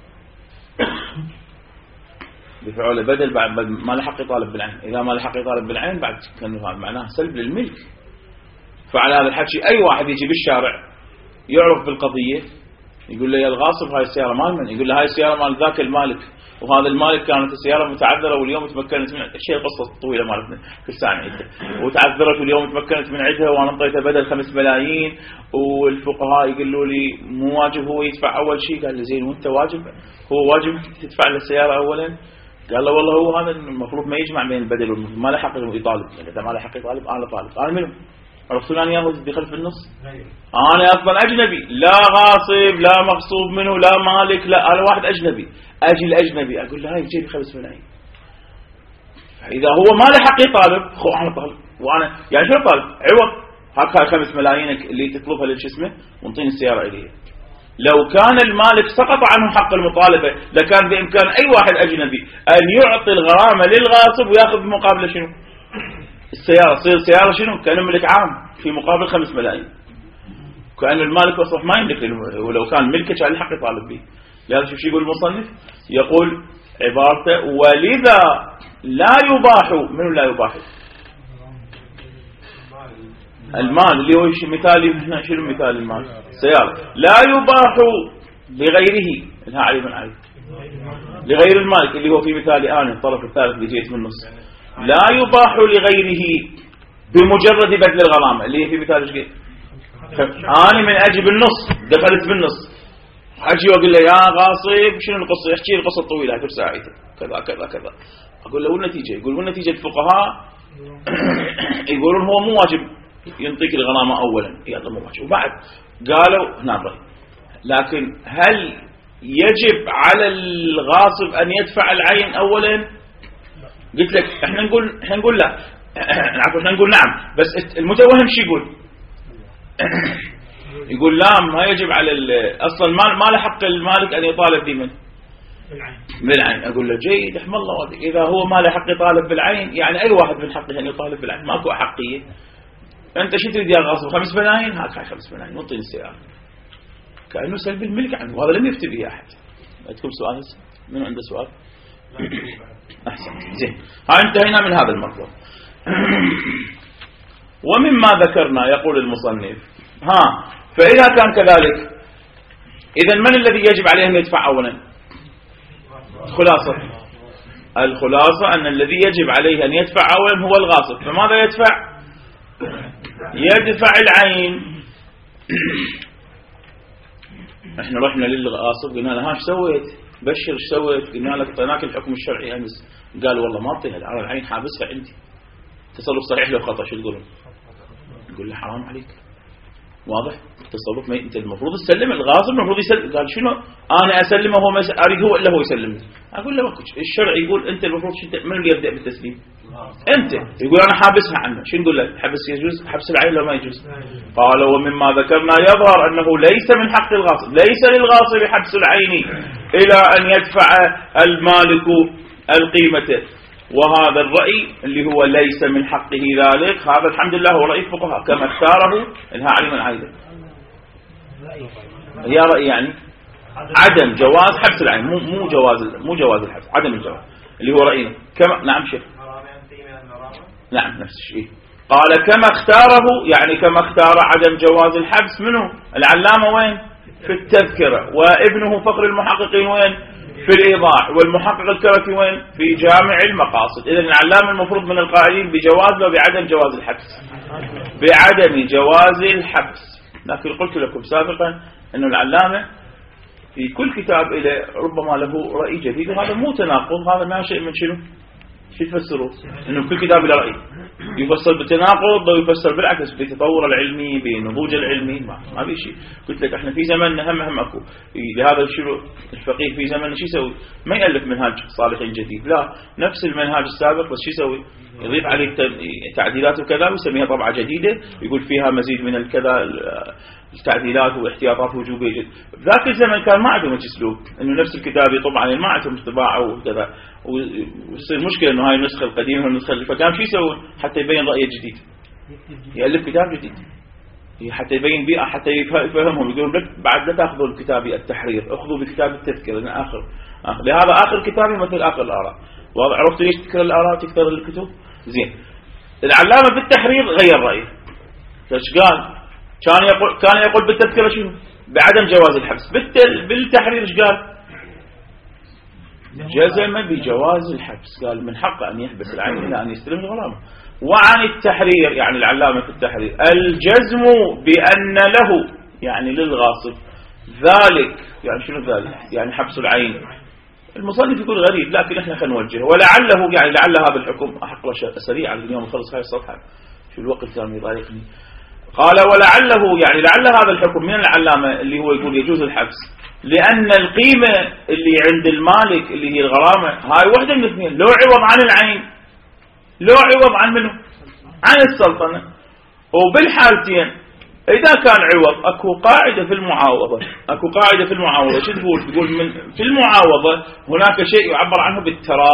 دفعوا له بدل بعد ما لحق يطالب بالعين. إذا ما لحق يطالب بالعين بعد كان هذا معناه سلب للملك. فعلى هذا الحكي أي واحد يجي بالشارع يعرف بالقضية يقول له يا الغاصب هاي السيارة مال من؟ يقول له هاي السيارة مال ذاك المالك، وهذا المالك كانت السيارة متعذرة واليوم تمكنت من الشيء. القصة الطويلة مالتنا كل ساعة نعيدها. وتعذرت واليوم تمكنت من عدها وأنا انطيتها بدل 5 ملايين. والفقهاء يقولوا لي مو واجب هو يدفع أول شيء. قال لي زين وأنت واجب؟ هو واجب تدفع للسيارة أولا؟ قال له والله هو هذا المفروض ما يجمع بين البدل والمطالب، ما له حق يطالب. إذا ما له حق يطالب أنا طالب. أنا منه عرفتوا أنا ياهو دخل في النص. أنا أصلا أجنبي، لا غاصب لا مغصوب منه لا مالك، لا أنا واحد أجنبي. أجي الأجنبي أقول له هاي جيب 5 ملايين. إذا هو ما له حق يطالب خو أنا طالب. وأنا يعني شو طالب؟ عوض هاك 5 ملايين اللي تطلبها للجسمه ونطين السيارة إليه. لو كان المالك سقط عنه حق المطالبة لكان بإمكان أي واحد أجنبي أن يعطي الغرامة للغاصب ويأخذ بمقابله شنو؟ السيارة. تصير سيارة شنو؟ كأنه ملك عام في مقابل 5 ملايين. كأن المالك أصلا ما يملك، ولو كان ملكه كان الحق يطالب به. لهذا شو يقول المصنف؟ يقول عبارته ولذا لا يباح. من لا يباح؟ المال اللي هو مثالي هنا. شنو مثال المال؟ سيارة. لا يباح لغيره انها علي من علي، لغير المالك اللي هو في مثالي أنا الطرف الثالث اللي جيت من النص. لا يباح لغيره بمجرد بدل الغرامة اللي هي في مثال ايش قلت؟ أنا من أجي بالنص دخلت بالنص حاجي وأقول له يا غاصب شنو القصة؟ يحكي القصة الطويلة هاي ساعته كذا كذا كذا. أقول له والنتيجة؟ يقول والنتيجة الفقهاء يقولون هو مو واجب ينطيك الغرامة أولا، هذا مو واجب. وبعد قالوا نظر، لكن هل يجب على الغاصب أن يدفع العين أولا؟ قلت لك احنا نقول لا، احنا نقول نعم، بس المتوهم شو يقول؟ يقول لا ما يجب على أصلا ما له حق المالك أن يطالب بمن بالعين. أقول له جيد رحم الله والديك، إذا هو ما له حق يطالب بالعين يعني أي واحد من حقه أن يطالب بالعين، ماكو أحقية. أنت شو تريد يا غاصب 5 بناين؟ هاك هاي 5 بناين وانطيني السيارة، كأنه سلب الملك عنه، وهذا لم يفتي به أحد. عندكم سؤال هسه؟ من عنده سؤال؟ أحسن زين، ها انتهينا من هذا المطلب. ومما ذكرنا يقول المصنف فإذا كان كذلك إذا من الذي يجب عليه أن يدفع أولا؟ الخلاصة أن الذي يجب عليه أن يدفع أولا هو الغاصب. فماذا يدفع؟ يدفع العين. احنا رحنا للغاصب قلنا له ها ايش سويت؟ بشر ايش سويت؟ قلنا لك اعطيناك الحكم الشرعي امس. قال والله ما اعطيها، العين حابسها عندي. تصرف صحيح لو خطأ شو تقولون؟ نقول له حرام عليك، واضح التصرف. ما انت المفروض تسلم، الغاصب المفروض يسلم. قال شنو انا اسلمه هو ما اريد هو الا هو يسلمني. اقول له ماكو، الشرع يقول انت المفروض من اللي يبدا بالتسليم؟ انت. يقول انا حابسها عنه، شو نقول له؟ حبس يجوز؟ حبس العين لو ما يجوز؟ قال ومما ذكرنا يظهر انه ليس من حق الغاصب، ليس للغاصب حبس العين الى ان يدفع المالك القيمه. وهذا الرأي اللي هو ليس من حقه ذلك، هذا الحمد لله هو رأي الفقهاء كما اختاره إنها علم العايدة. هي رأي يعني عدم جواز حبس العين، مو جواز الحبس، عدم الجواز اللي هو رأينا. كما نعم شيخ، نعم نفس الشيء. قال كما اختاره، يعني كما اختار عدم جواز الحبس منه العلامة وين؟ في التذكرة، وابنه فخر المحققين وين؟ في الإيضاح، والمحقق الكركي وين؟ في جامع المقاصد. إذن العلامة المفروض من القائلين بجواز وبعدم جواز الحبس، بعدم جواز الحبس. لكن قلت لكم سابقا أن العلامة في كل كتاب إلى ربما له رأي جديد، وهذا مو تناقض، هذا ناشئ من شنو؟ شو تفسروا؟ انه كل كتاب له راي، يفسر بالتناقض ويفسر بالعكس، بالتطور العلمي، بالنضوج العلمي، ما في شيء. قلت لك احنا في زمننا هم اكو لهذا الشيء. الفقيه في زمننا شو يسوي؟ ما يالف منهاج صالح جديد، لا، نفس المنهاج السابق بس شو يسوي؟ يضيف عليه تعديلات وكذا ويسميها طبعه جديده، يقول فيها مزيد من الكذا التعديلات واحتياطات وجوبيه جدا. ذاك الزمن كان ما عندهم اسلوب انه نفس الكتاب يطبع، يعني ما عندهم طباعه وكذا، ويصير مشكله انه هاي النسخه القديمه والنسخه، فكان شو يسوي حتى يبين راي جديد؟ يالف كتاب جديد حتى يبين بيئه، حتى يفهمهم. يقولون لك بعد لا تاخذوا الكتاب التحرير، اخذوا بكتاب التذكره لان اخر لهذا اخر كتابي مثل اخر الاراء. عرفتوا ليش تكثر الاراء تكثر الكتب؟ زين. العلامه بالتحرير غير رايه. ايش قال؟ كان يقول بالتذكره شنو؟ بعدم جواز الحبس. بالتحرير ايش قال؟ جزم بجواز الحبس، قال من حقه ان يحبس العين الى ان يستلم الغرامه. وعن التحرير يعني العلامه في التحرير الجزم بان له يعني للغاصب ذلك، يعني شنو ذلك؟ يعني حبس العين. المصنف يقول غريب، لكن احنا خلينا نوجهه. ولعله يعني لعل هذا الحكم احق سريعا اليوم نخلص هاي الصفحه، شو الوقت كان يضايقني. قال ولعله يعني لعل هذا الحكم من العلامه اللي هو يقول يجوز الحبس، لان القيمه اللي عند المالك اللي هي الغرامه هاي وحده من اثنين، لو عوض عن العين، لو عوض عن منه؟ عن السلطنه. وبالحالتين إذا كان عوض اكو قاعدة في المعاوضة، اكو قاعدة في المعاوضة شو تقول؟ تقول من في المعاوضة هناك شيء يعبر عنه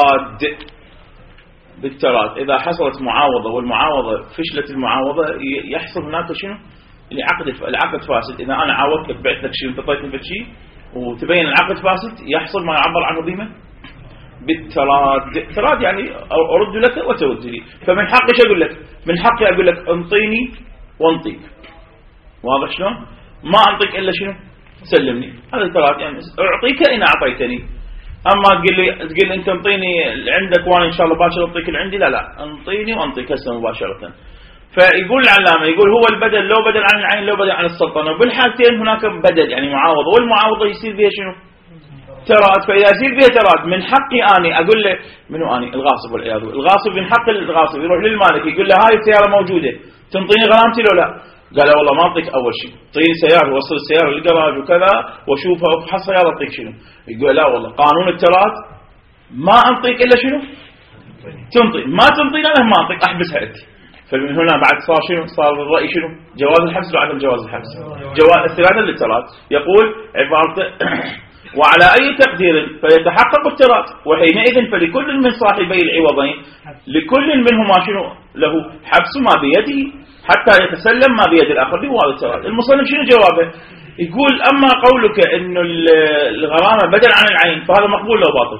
بالتراد. إذا حصلت معاوضة والمعاوضة فشلت المعاوضة يحصل هناك شنو؟ العقد فاسد. إذا أنا عاوضتك بعت لك شيء وانطيتني شيء وتبين العقد فاسد يحصل ما يعبر عنه ضمن بالتراد. التراد يعني أرد لك وترد لي. فمن حقي شو أقول لك؟ من حقي أقول لك انطيني وانطيك، واضح شلون؟ ما أنطيك إلا شنو؟ سلمني. هذا التراد، يعني أعطيك إن أعطيتني. أما تقول أنت انطيني عندك وأنا إن شاء الله باشر أعطيك اللي عندي، لا انطيني وانطيك هسه مباشرة. فيقول العلامة يقول هو البدل لو بدل عن العين لو بدل عن السلطنة، وبالحالتين هناك بدل يعني معاوضة، والمعاوضة يصير بها شنو؟ تراد. فإذا يصير بها تراد من حقي أني أقول له منو أني؟ الغاصب والعياذ بالله. الغاصب من حق الغاصب يروح للمالك يقول له هاي السيارة موجودة تنطيني غرامتي لو لا؟ قال والله ما أعطيك أول شيء، طيني سيارة وصل السيارة للجراج وكذا وشوفها وفحصها يلا أعطيك شنو. يقول لا والله قانون التراد ما أعطيك إلا شنو؟ تنطي، ما تنطيني أنا ما أعطيك، أحبسها أنت. فمن هنا بعد صار شنو؟ صار الرأي شنو؟ جواز الحبس وعدم جواز الحبس. الثلاثة للتراث يقول عبارته وعلى أي تقدير فيتحقق التراث وحينئذ فلكل من صاحبي العوضين لكل منهما شنو له حبس ما بيده حتى يتسلم ما بيد الآخر هو هذا التراث. المصنف شنو جوابه؟ يقول أما قولك إنه الغرامة بدل عن العين فهذا مقبول لو باطل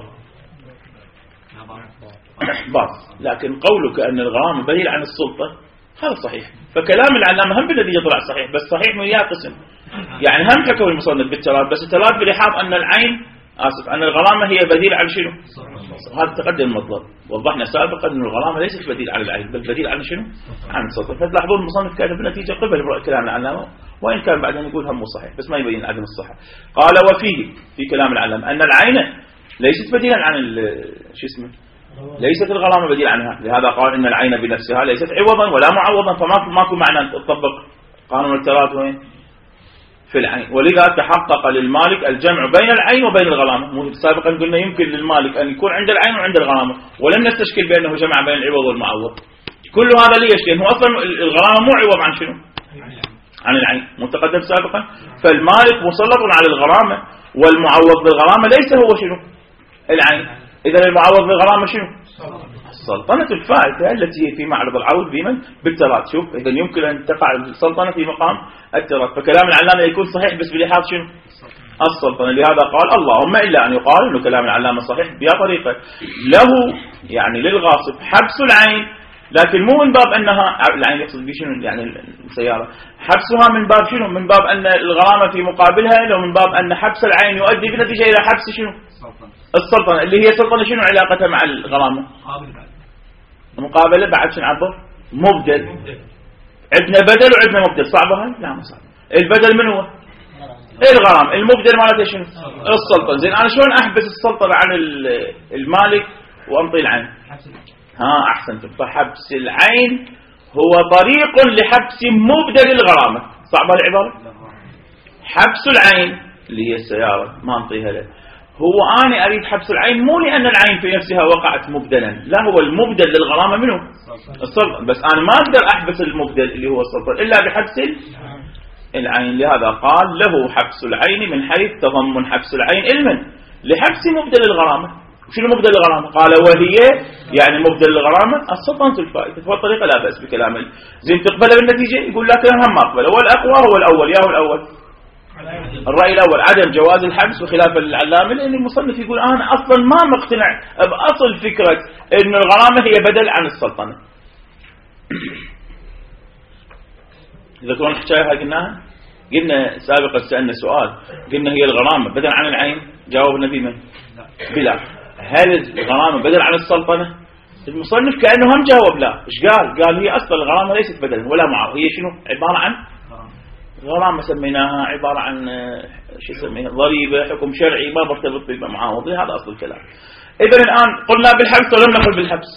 باطل، لكن قولك أن الغرامة بدل عن السلطة هذا صحيح. فكلام العلامة هم بالذي يطلع صحيح، بس صحيح من يا قسم يعني هم حكوا المصنف بالتراث، بس التراث بلحاظ أن العين أن الغرامة هي بديل عن شنو؟ هذا تقدم المطلب. وضحنا سابقا أن الغرامة ليست بديل عن العين بل بديل عن شنو؟ عن السلطة. فتلاحظون المصنف كان بالنتيجة قبل كلام العلامة، وإن كان بعدين يقول هم صحيح بس ما يبين عدم الصحة. قال وفيه في كلام العلامة أن العين ليست بديلا عن شو اسمه، ليست الغرامة بديل عنها، لهذا قال إن العين بنفسها ليست عوضا ولا معوضا، فماكو معنى تطبق قانون التراث وين في العين. ولذا تحقق للمالك الجمع بين العين وبين الغرامة. سابقا قلنا يمكن للمالك أن يكون عند العين وعند الغرامة، ولم نستشكل بأنه جمع بين العوض والمعوض. كل هذا ليش؟ لأنه أصلا الغرامة مو عوض عن شنو؟ عن العين، متقدم سابقا. فالمالك مسلط على الغرامة والمعوض بالغرامة ليس هو شنو؟ العين. إذا المعوض بالغرامة شنو؟ السلطنة الفائتة التي هي في معرض العوض بمن؟ بالتراث. شوف إذا يمكن أن تقع السلطنة في مقام التراث. فكلام العلامة يكون صحيح بس بلحاظ شنو؟ السلطنة. لهذا قال اللهم إلا أن يقال إنه كلام العلامة صحيح بها طريقة له يعني للغاصب حبس العين، لكن مو من باب أنها العين يقصد بشنو يعني السيارة، حبسها من باب شنو؟ من باب أن الغرامة في مقابلها، لو من باب أن حبس العين يؤدي بالنتيجة إلى حبس شنو؟ السلطنة اللي هي سلطنة شنو علاقتها مع الغرامة؟ مقابلة بعد شنو عبر؟ مبدل. عندنا بدل وعندنا مبدل، صعبة هاي؟ لا ما صعبة. البدل من هو؟ الغرام. المبدل مالته شنو؟ السلطنة. زين أنا شلون أحبس السلطنة عن المالك وأنطي العين؟ أحسنتم. فحبس العين هو طريق لحبس مبدل الغرامة. صعبة العبارة؟ حبس العين اللي هي السيارة ما أنطيها له، هو أنا أريد حبس العين مو لأن العين في نفسها وقعت مبدلا، لا هو المبدل للغرامة منه السلطنة، بس أنا ما أقدر أحبس المبدل اللي هو السلطنة إلا بحبس العين. لهذا قال له حبس العين من حيث تضمن حبس العين علما لحبس مبدل الغرامة. شنو مبدل الغرامة؟ قال وهي يعني مبدل الغرامة السلطنة الفائتة. فالطريقة لا بأس بكلام زين تقبل بالنتيجة. يقول لكن هم ما أقبله، والأقوى هو الأول. يا هو الأول الرأي الأول عدم جواز الحبس بخلاف العلامة، لأن المصنف يقول أنا أصلا ما مقتنع بأصل فكرة أن الغرامة هي بدل عن السلطنة. تذكرون الحكاية هاي قلنا سابقا سألنا سؤال، قلنا هي الغرامة بدل عن العين؟ جاوبنا بمن؟ بلا. هل الغرامة بدل عن السلطنة؟ المصنف كأنه هم جاوب لا. إيش قال؟ قال هي أصلا الغرامة ليست بدلا ولا معه، هي شنو؟ عبارة عن غرامة سميناها عبارة عن شو سميها ضريبة حكم شرعي ما مرتبط بالمعاوضة. هذا أصل الكلام. إذن الآن قلنا بالحبس ولم نقل بالحبس.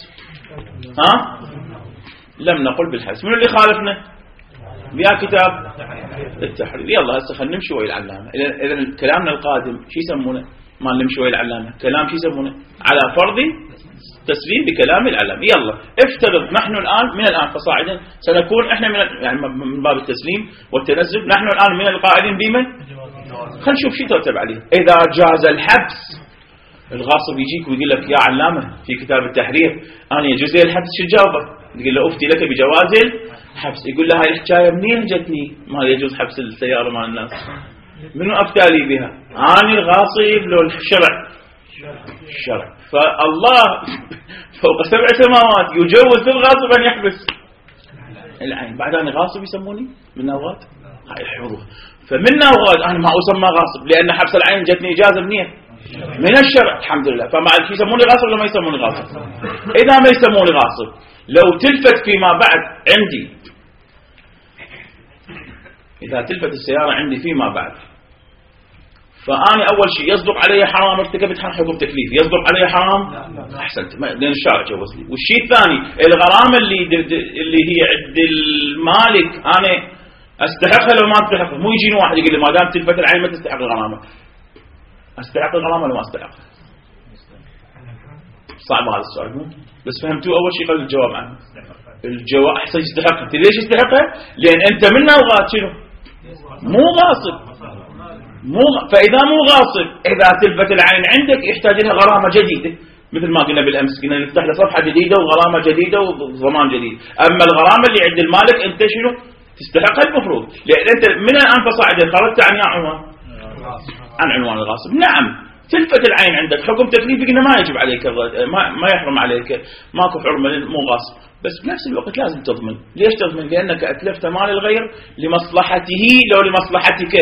لم نقل بالحبس. من اللي خالفنا؟ بيا كتاب التحرير. يلا هسه خلينا نمشي ويا العلامة. إذن كلامنا القادم شو يسمونه؟ ما نمشي ويا العلامة كلام شو يسمونه؟ على فرض تسليم بكلام العلامة. يلا افترض نحن الآن من الآن فصاعدا سنكون احنا يعني من باب التسليم والتنزل نحن الآن من القائلين بمن؟ خلينا نشوف شو ترتب عليه. إذا جاز الحبس الغاصب يجيك ويقول لك يا علامة في كتاب التحرير أنا يجوز لي الحبس، شو تجاوبه؟ تقول له أفتي لك بجواز الحبس. يقول له هاي الحكاية منين جتني ما يجوز حبس السيارة مال الناس؟ منو أفتى لي بها؟ أنا الغاصب لو الشرع؟ الشرع. فالله فوق 7 سماوات يجوز للغاصب أن يحبس العين. بعد أنا غاصب يسموني من نوغات؟ هاي حفظوها. فمن نوغات أنا ما أسمى غاصب لأن حبس العين جتني إجازة منين؟ من الشرع الحمد لله. فما يسموني غاصب ولا ما يسموني غاصب؟ إذا ما يسموني غاصب لو تلفت فيما بعد عندي، إذا تلفت السيارة عندي فيما بعد فأنا أول شيء يصدق علي حرام ارتكبت حكم تكليف، يصدق علي حرام أحسنت لأن الشارع جوز لي. والشيء الثاني الغرامة اللي هي عند المالك أنا أستحقها لو ما أستحقها. مو يجيني واحد يقول لي ما دام تلفت العين ما تستحق الغرامة. أستحق الغرامة ولا ما أستحقها؟ صعب هذا السؤال مو؟ بس فهمتوا أول شيء قبل الجواب عنه. الجواب أحسن يستحق. أنت ليش يستحقها؟ لأن أنت منها وغاد شنو؟ مو غاصب. فإذا مو غاصب، إذا تلفت العين عندك يحتاج لها غرامة جديدة، مثل ما قلنا بالأمس، قلنا نفتح له صفحة جديدة وغرامة جديدة وضمان جديد. أما الغرامة اللي عند المالك أنت شنو تستحقها المفروض، لأن أنت من الآن فصاعدا خرجت عن عنوان، عن عنوان الغاصب. نعم تلفت العين عندك حكم تكليفي، قلنا ما يجب عليك، ما يحرم عليك، ماكو حرمة مو غاصب، بس بنفس الوقت لازم تضمن. ليش تضمن؟ لأنك أتلفت مال الغير لمصلحته لو لمصلحتك.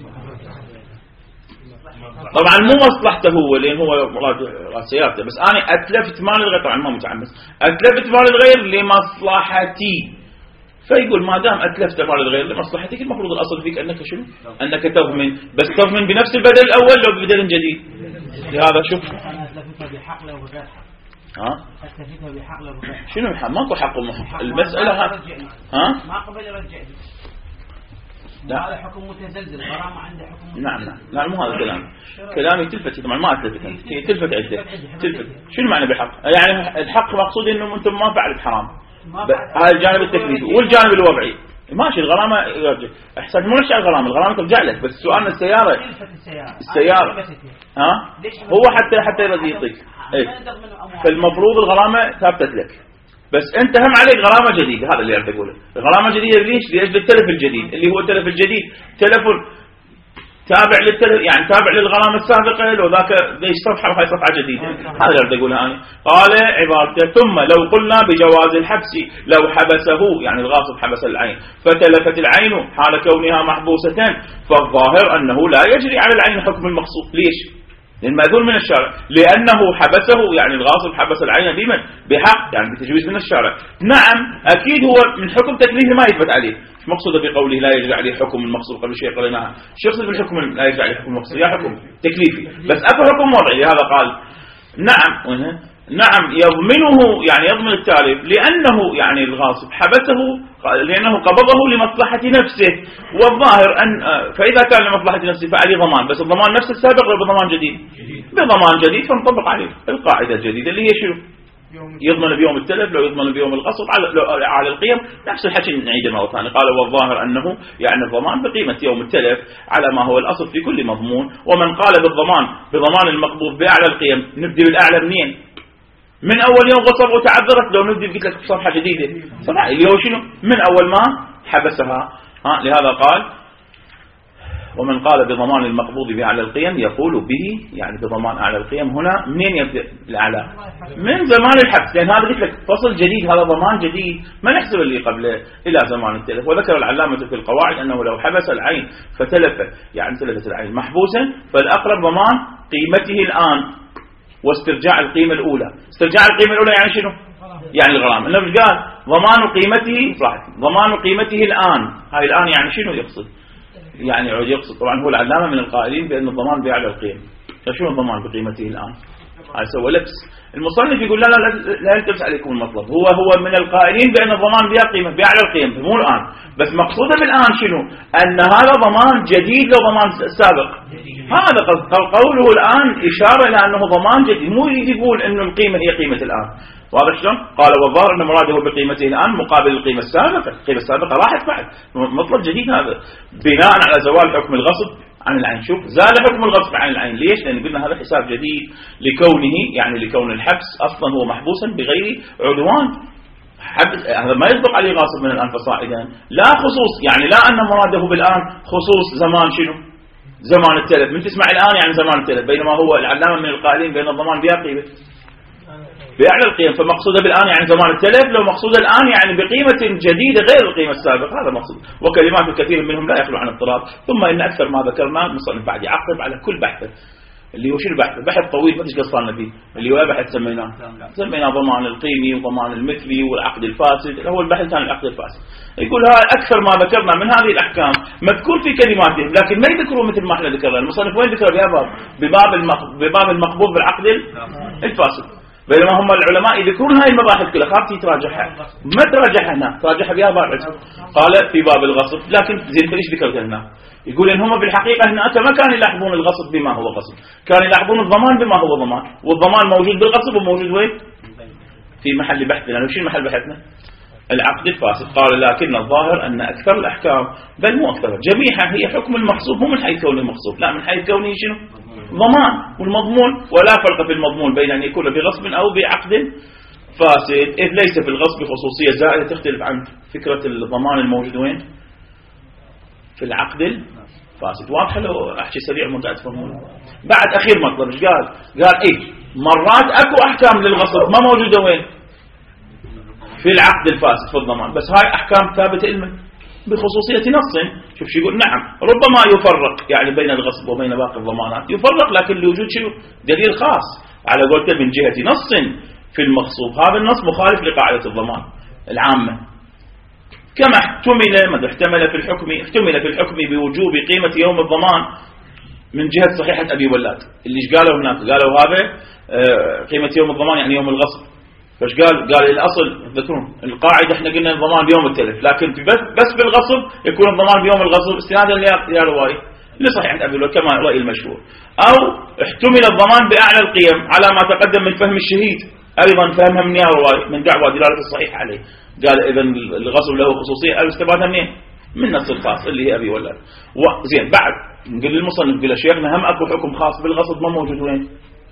طبعا مو مصلحته هو، لأن هو مراد سيارته، بس أنا أتلفت مال الغير، طبعا ما متعمد، أتلفت مال الغير لمصلحتي. فيقول ما دام أتلفت مال الغير لمصلحتك، المفروض الأصل فيك أنك شنو؟ أنك تضمن، بس تضمن بنفس البدل الأول لو ببدل جديد. لهذا شوف أنا أتلفتها بحق لو بغير حق. أتلفتها بحق لو بغير حق. شنو الحق؟ ماكو حق ومحق. المسألة ما قبل يرجعني. لا هذا حكم متزلزل، غرامة عنده حكم. نعم مو هذا كلامي تلفت. طبعا ما أتلفت، تلفت عدة. تلفت شنو معنى بحق؟ يعني الحق مقصود إنه أنتم ما فعلت حرام، هذا الجانب التكليفي. والجانب الوضعي ماشي، الغرامة يرجع أحسن، مو نشأ الغرامة ترجع لك، بس سؤالنا السيارة هو حتى يرضيك. فالمفروض الغرامة ثابتت لك، بس انت هم عليك غرامة جديدة. هذا اللي أريد أقوله. الغرامة الجديدة ليش؟ لأجل التلف الجديد، اللي هو التلف الجديد تلف تابع للتلف، يعني تابع للغرامة السابقة، لو ذاك ليش صفحة وهي صفحة جديدة. هذا اللي أريد أقوله أنا. قال عبارته ثم لو قلنا بجواز الحبس لو حبسه، يعني الغاصب حبس العين فتلفت العين حال كونها محبوسة، فالظاهر أنه لا يجري على العين حكم المقصود. ليش؟ للمأذون من الشارع، لأنه حبسه، يعني الغاصب حبس العين بمن؟ بحق، يعني بتجويز من الشارع. نعم أكيد هو من حكم تكليفي ما يثبت عليه. مش مقصود بقوله لا يجري عليه حكم المقصود قبل شيء قلناها. شو يقصد بالحكم لا يجري عليه حكم المقصود؟ يا حكم تكليفي، بس أكو حكم وضعي. لهذا قال نعم يضمنه، يعني يضمن التالف، لأنه يعني الغاصب حبسه لأنه قبضه لمصلحة نفسه، والظاهر أن فإذا كان لمصلحة نفسه فعليه ضمان، بس الضمان نفس السابق ولا بضمان جديد؟ بضمان جديد، فنطبق عليه القاعدة الجديدة اللي هي شنو؟ يضمن بيوم التلف، لو يضمن بيوم الغصب على القيم، نفس الحكي نعيده مرة ثانية. قال والظاهر أنه يعني الضمان بقيمة يوم التلف على ما هو الأصل في كل مضمون. ومن قال بضمان المقبوض بأعلى القيم، نبدي بالأعلى منين؟ من أول يوم غصب وتعذرت، لو نبدي قلت لك صفحة جديدة صفحة اللي هو شنو؟ من أول ما حبسها. لهذا قال ومن قال بضمان المقبوض بأعلى القيم يقول به، يعني بضمان أعلى القيم هنا منين يبدأ الأعلى؟ من زمان الحبس، لأن هذا قلت لك فصل جديد، هذا ضمان جديد، ما نحسب اللي قبله إلى زمان التلف. وذكر العلامة في القواعد أنه لو حبس العين فتلفت، يعني تلفت العين محبوسا، فالأقرب ضمان قيمته الآن واسترجاع القيمة الأولى. استرجاع القيمة الأولى يعني شنو؟ يعني الغرامة. النبي قال ضمان قيمته، ضمان قيمته الآن، هاي الآن يعني شنو يقصد؟ يعني يقصد طبعا هو العلامة من القائلين بأن الضمان بأعلى القيم. فشو الضمان بقيمته الآن؟ هذا سوى لبس. المصنف يقول لا يلتبس عليكم المطلب. هو من القائلين بأن الضمان بها قيمة بأعلى القيم، مو الآن، بس مقصوده بالآن شنو؟ أن هذا ضمان جديد لو ضمان سابق. هذا قوله الآن إشارة إلى أنه ضمان جديد، مو يقول أنه القيمة هي قيمة الآن. واضح شلون؟ قال والظاهر أن مراده بقيمته الآن مقابل القيمة السابقة. القيمة السابقة راحت بعد، مطلب جديد هذا بناء على زوال حكم الغصب عن العين. شوف زال حكم الغصب عن العين، ليش؟ لأن قلنا هذا حساب جديد لكونه، يعني لكون الحبس أصلا هو محبوسا بغير عدوان. هذا ما يطبق عليه غاصب من الآن فصاعدا، لا خصوص، يعني لا أن مراده بالآن خصوص زمان شنو؟ زمان التلف. من تسمع الآن يعني زمان التلف، بينما هو العلامة من القائلين بأن الضمان بها قيمة بأعلى القيم، فمقصودة بالآن يعني زمان التلف، لو مقصودة الآن يعني بقيمة جديدة غير القيمة السابقة، هذا مقصود. وكلمات كثير منهم لا يخلو عن اضطراب. ثم إن أكثر ما ذكرنا المصنف بعد يعقب على كل بحث، اللي هو شو البحث؟ بحث طويل ما تشقى صارنا فيه، اللي هو بحث سميناه ضمان القيمي وضمان المثلي والعقد الفاسد. هو البحث كان العقد الفاسد. يقول هذا أكثر ما ذكرنا من هذه الأحكام مذكور في كلماته، لكن ما يذكروا مثل ما احنا ذكرنا. المصنف وين ذكر بباب المقبوض بالعقد الفاسد، بينما هم العلماء يذكرون هاي المباحث كلها. خاطي تراجعها، ما تراجعها هنا، تراجعها بها باب. قال في باب الغصب، لكن زين ليش ذكرتها هنا؟ يقول إن هم بالحقيقة هناك ما كانوا يلاحظون الغصب بما هو غصب، كانوا يلاحظون الضمان بما هو ضمان، والضمان موجود بالغصب وموجود وين؟ في محل بحثنا. شو محل بحثنا؟ العقد الفاسد. قال لكن الظاهر أن أكثر الأحكام، بل مو أكثر، جميعها هي حكم المغصوب، مو من حيث كونه مغصوب، لا من حيث كونه شنو؟ ضمان والمضمون. ولا فرق في المضمون بين أن يكون بغصب أو بعقد فاسد، إذ ليس في الغصب خصوصية زائدة تختلف عن فكرة الضمان الموجود وين؟ في العقد الفاسد. واضح لو أحكي سريع مدة تفهمون. بعد أخير مطلب إيش قال؟ قال إيه مرات أكو أحكام للغصب ما موجودة وين؟ في العقد الفاسد في الضمان، بس هاي أحكام ثابتة إلمن بخصوصية نص. شوف شو يقول، نعم ربما يفرق يعني بين الغصب وبين باقي الضمانات، يفرق لكن لوجود شنو؟ دليل خاص على قولته من جهة نص في المغصوب. هذا النص مخالف لقاعدة الضمان العامة، كما احتمل في الحكم بوجوب قيمة يوم الضمان من جهة صحيحة أبي ولاد. اللي قالوا هناك قالوا هذا قيمة يوم الضمان يعني يوم الغصب. فايش قال الأصل تذكرون القاعدة احنا قلنا الضمان بيوم التلف، لكن بس بالغصب يكون الضمان بيوم الغصب استنادا يا رواية لصحيحة أبي ولاد كما رأي المشهور. أو احتمل الضمان بأعلى القيم على ما تقدم من فهم الشهيد، أيضا فهمها من رواية من دعوة دلالة الصحيح عليه. قال إذا الغصب له خصوصية استفادها منين؟ من نص الخاص اللي هي أبي ولاد. وزين بعد نقول للمصنف قال شيخنا هم أكو حكم خاص بالغصب ما موجود وين؟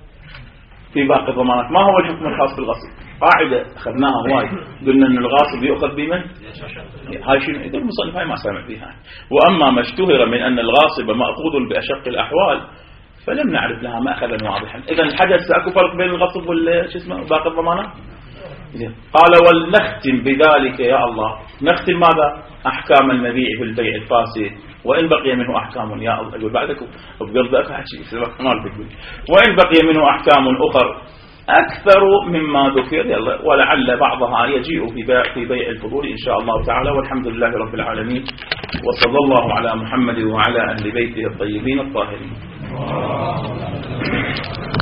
في باقي الضمانات. ما هو الحكم الخاص بالغصب؟ قاعدة أخذناها هواي، قلنا أن الغاصب يؤخذ بمن؟ هاي شنو؟ إذا المصنف هاي ما سامع فيها. وأما ما اشتهر من أن الغاصب مأخوذ بأشق الأحوال فلم نعرف لها مأخذا واضحا. إذا الحدث أكو فرق بين الغصب باقي الضمانات. قال ولنختم بذلك يا الله. نختم ماذا؟ أحكام المبيع في البيع الفاسد وإن بقي منه أحكام يا الله. أقول بعدك بقلبك وإن بقي منه أحكام أخر أكثر مما ذكر ولعل بعضها يجيء في بيع الفضول إن شاء الله تعالى. والحمد لله رب العالمين، وصلى الله على محمد وعلى أهل بيته الطيبين الطاهرين.